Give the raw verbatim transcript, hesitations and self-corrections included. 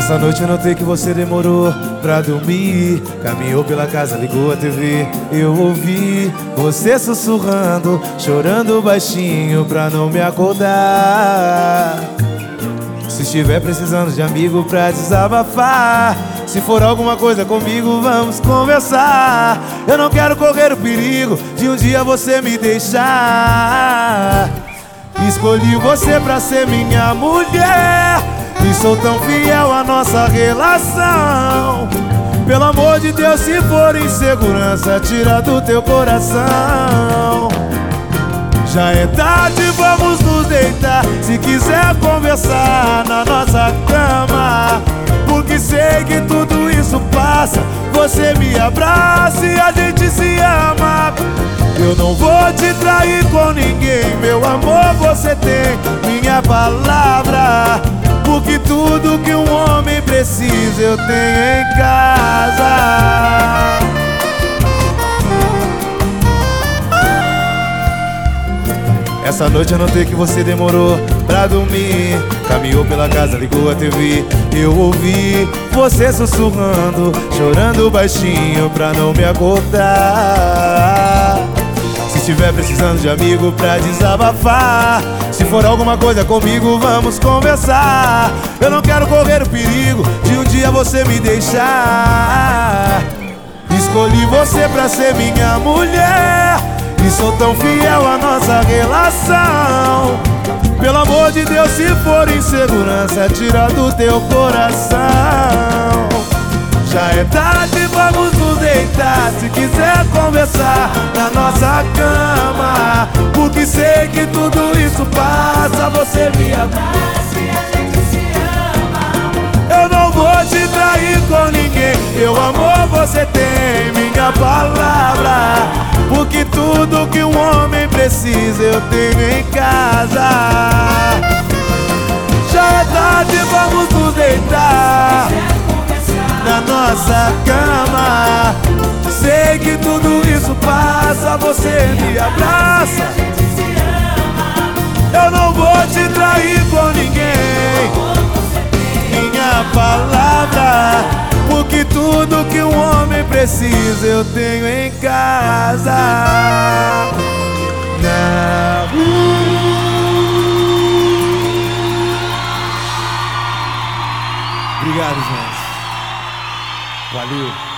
Essa noite eu notei que você demorou pra dormir. Caminhou pela casa, ligou a T V. Eu ouvi você sussurrando, chorando baixinho pra não me acordar. Se estiver precisando de amigo pra desabafar, se for alguma coisa comigo, vamos conversar. Eu não quero correr o perigo de um dia você me deixar. Escolhi você pra ser minha mulher e sou tão fiel à nossa relação. Pelo amor de Deus, se for insegurança, tira do teu coração. Já é tarde, vamos nos deitar. Se quiser conversar na nossa cama, porque sei que tudo isso passa. Você me abraça e a gente se ama. Eu não vou te trair com ninguém, meu amor, você tem minha palavra. Porque tudo que um homem precisa eu tenho em casa. Essa noite eu notei que você demorou pra dormir. Caminhou pela casa, ligou a T V. Eu ouvi você sussurrando, chorando baixinho pra não me acordar. Se estiver precisando de amigo pra desabafar, se for alguma coisa comigo, vamos conversar. Eu não quero correr o perigo de um dia você me deixar. Escolhi você pra ser minha mulher e sou tão fiel à nossa relação. Pelo amor de Deus, se for insegurança, tira do teu coração. Já é tarde, vamos nos deitar. Se quiser conversar na nossa cama, porque sei que tudo isso passa. Você me abraça e a gente se ama. Eu não vou te trair com ninguém, meu amor, você tem minha palavra. Porque tudo que um homem precisa eu tenho em casa. Já é tarde, vamos nos deitar na nossa cama. Sei que tudo isso passa. Você me abraça. Eu não vou te trair com ninguém, minha palavra. Porque tudo que um homem precisa eu tenho em casa. Na rua. Obrigado, gente. Valeu.